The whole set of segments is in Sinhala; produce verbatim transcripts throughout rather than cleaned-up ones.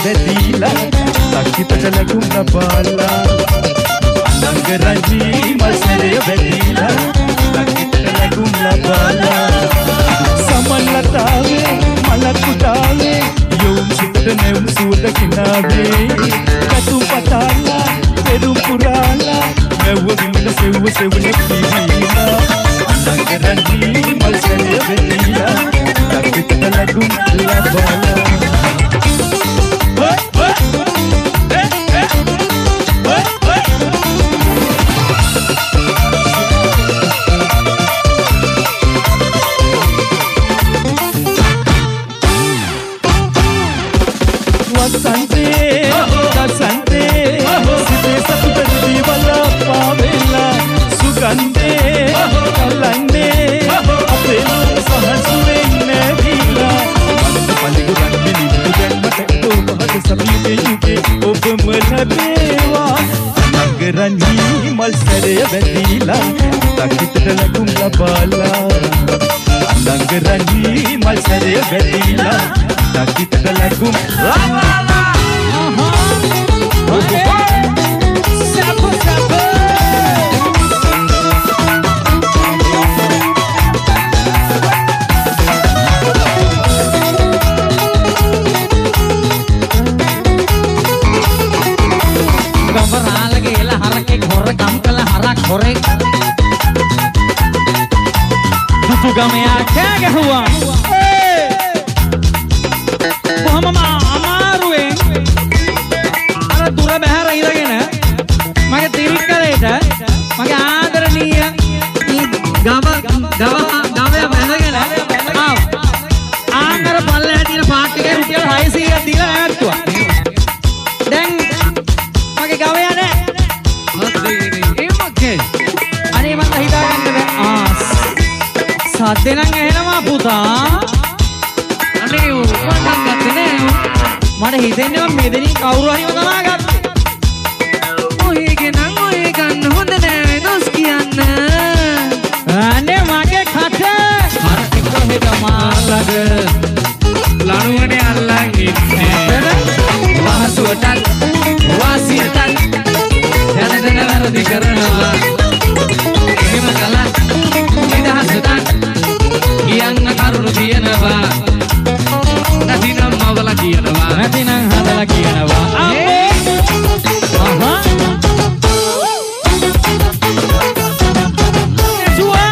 වැදීලා ලක්කිතට ලැබුම් ලබාලා අනංග රංජී මල්සරය වැදීලා ලක්කිතට ලැබුම් ලබාලා සමන්ලතාවේ මලකුටාවේ යොම් සිතට නැවුම් සුවඳ කිනාවේ කතුම් පතාලා පෙරුම් පුරාලා වැව්ව Vimala සෙව්ව සෙවුන පිවිලා අනංග රංජී මල්සරය වැදීලා ලක්කිතට ලැබුම් ලබාලා Sunday, Sunday, Sunday, Saturday, Wala Pavela, Sugande, Kalande, Apelo, Sahaswe, Nevila, Paliguran, Billy, Tugan, Mateko, Mahata, Sabine, Yuke, Obamalabewa, Nagarani, Malsare, Vedila, Takitra Lagum La Bala, Nagarani, Malsare, Vedila, Takitra Lagum La Bala. Gamaya kaya huwa කොහමම අමාරුවෙන් අර දුර බහැර ඉඳගෙන මගේ තිරික්කලේට මගේ ආදරණීය ගම ගම ගමය බැඳගෙන ආව ආන්දර පල්ලෙහා තියෙන පාට් එකේ රුපියල් හයසීයක් දීලා නැවැත්තුවා දැන් මගේ ගවයා නැහැ ඒ මගේ අනේ මම හිතාගන්න බෑ ආ සද්දේ නම් ඇහෙනවා පුතා අනේ උපන් ගත්තේ නෑ මට හිතෙන්නේ මම මෙතනින් කවුරු හරි වදනා ගත්තා ඔයගේ නම් ඔය ගන්න හොඳ නෑ දොස් කියන්න අනේ මගේ කට අර ටික හෙට මාළග ලණුවනේ අල්ලන් ඉන්නේ වහසුවටත් වාසියටත් යන දන වැරදි කරනවා එහෙම කළා නිදහසට කියන්න කරුණු කියනවා නැතිනම් මවල කියනවා නැතිනම් හදලා කියනවා අම්මේ අහා සුවා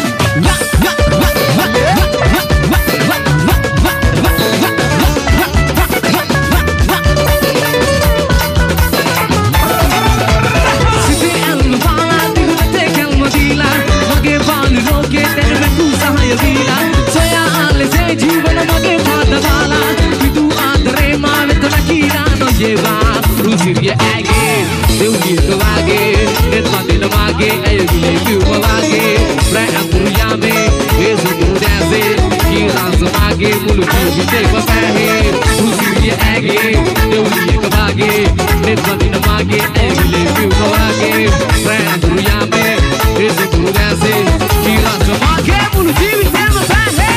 සිතේ අල්වාලා දිගට කෙල්ම දීලා මගේ බාලු ලෝකේ දැනෙන කුසහය දීලා සොයා ආලේ ජීවන මගේ පාදවාලා විදු ආදරේ මා වෙත නකීලා නොජේවා රුසිරිය ඇගේ දෙව්ලියක වාගේ නෙත් මදින වාගේ ඇයගිලේ කිව්ව වාගේ බ්‍රැන් අකුරු යාමේ ඒ සුදු දැසේ කීරාස වාගේ මුළු ජීවිතේ වපෑහේ රුසිරිය ඇගේ දෙව්ලියක වාගේ නෙත් මදින වාගේ ඇයගිලේ කිව්ව වාගේ බ්‍රැන් අකුරු යාමේ ඒ සුදු දැසේ කීරාස වාගේ මුළු ජීවිතේ වපෑහේ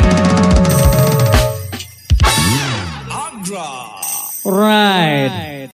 right